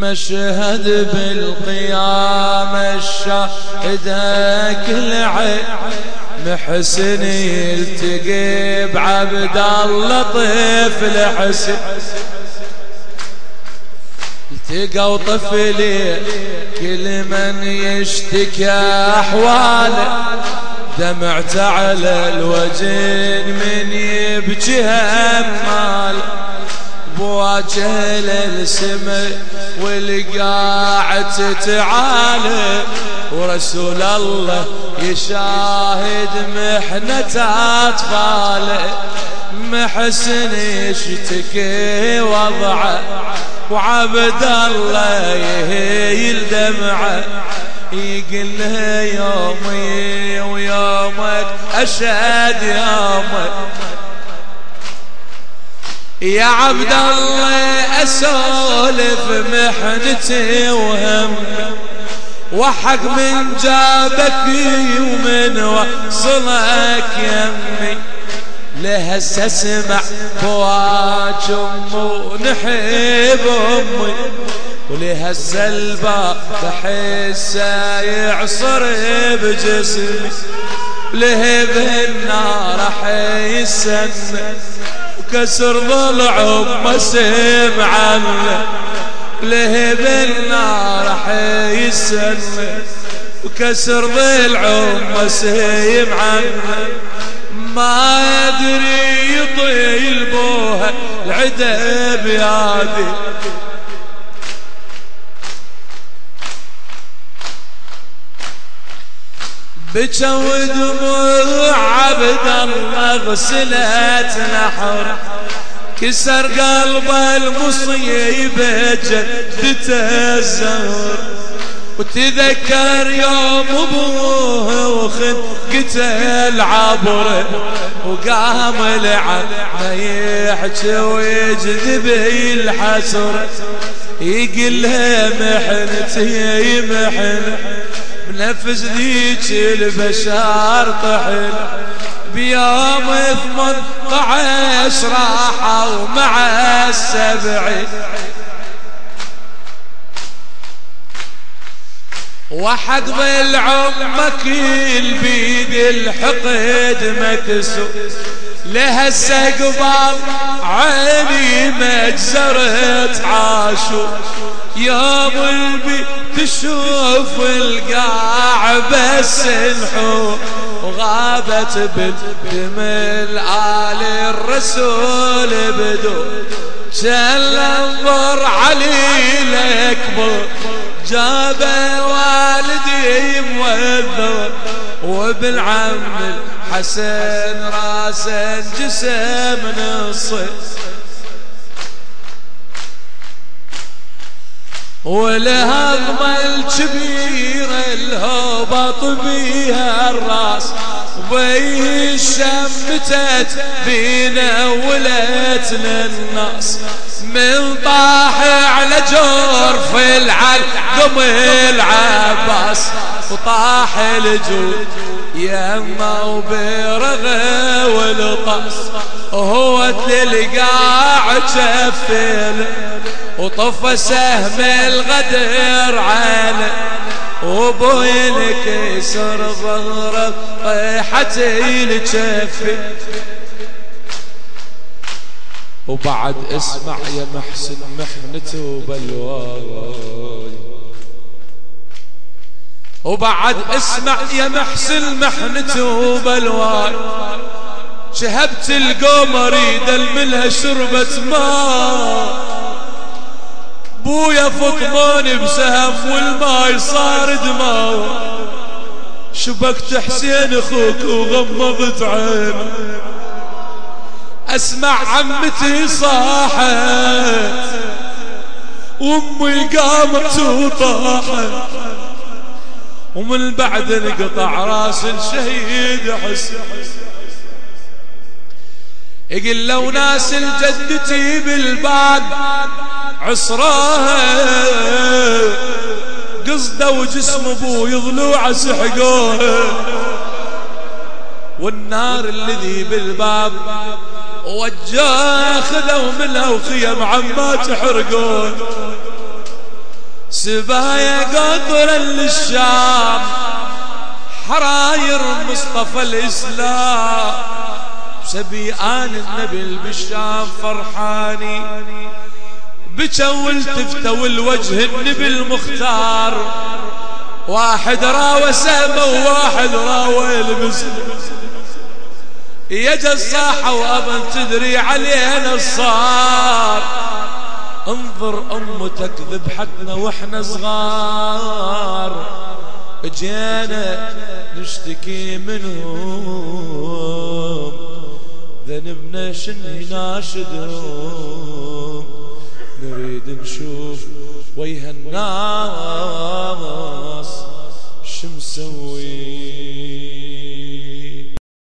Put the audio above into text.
مشهد بالقيامة الشاهدة كل عين محسن يلتقي بعبد الله طفل حسن التقوا طفلي كل من يشتكى أحواله دمعت على الوجه من يبكي هماله بواجه للسماء والقاعد تتعالى ورسول الله يشاهد محنة أطفاله محسن يشتكي وضعه وعبد الله يهيل دمعه يقول له يومي ويومك أشهد يومك يا عبد الله أسولف محنتي وهم وحق من جابك ومن وصلك يمي لهسه اسمع بواج أمي ونحب أمي ولهسه الباب بحسه يعصر بجسمي لهب النار حيسن كسر ضلع أمه سمع لهب النار حيسن وكسر ضلع أمه سمع ما يدري يطيل بوها العدا بيادي بكى ودموع عبد الله غسلت نحر كسر قلبه المصيبة جدته الزهر وتذكر يوم ابوه وخن قتل عبره وقام لعنه يحكي ويجذب الحسره يقول له محنتي محنه بنفس ذيك البشر طحن بيوم 18 راحوا مع السبع وحق بالعمة كل بيد الحقد مكسو لهسه قبال عيني مجزرت عاشو يا ضلبي تشوف القاع بس الحور وغابت بالدم آل الرسول بدو جل انظر علي الأكبر جاب والدي موذر وبالعم الحسن راسا جسم نصف والهضمة الكبيرة الهبط بيها الراس وبيه الشمتت بينا ولتنا الناس من طاح على جرف العلقم العباس وطاح الجود يما وبرغه والطاس وهو تلقاع جفل وطف سهم الغدر عاله وبوين كسر ظهره طيحت الجفل وبعد اسمع يا محسن محنته بلواي وبعد اسمع يا محسن محنته بلواي شهبت القمر يدلملها شربة ماء بويا فطمان بسهم والماي صار دماء شبكت حسين اخوك وغمضت عينه اسمع عمتي صاحت وامي قامت وطاحت ومن بعد انقطع راس الشهيد حسين يقول لو ناس الجدتي بالبعد عصراها قصدوا جسم ابوي ضلوع سحقوها والنار الذي بالباب وجاه خذوا منها وخيم عما تحرقون سبايا قطرا للشام حراير مصطفى الإسلام سبيان النبي بالشام فرحاني بكى والتفتى والوجه النبي المختار واحد راوى سامة وواحد راوى المسلم يجا الصاحة وأبن تدري علينا الصار انظر أمتك ذبحتنا وإحنا صغار جينا نشتكي منهم ذنبنا شني ناشدهم نريد نشوف ويها الناس شمسوي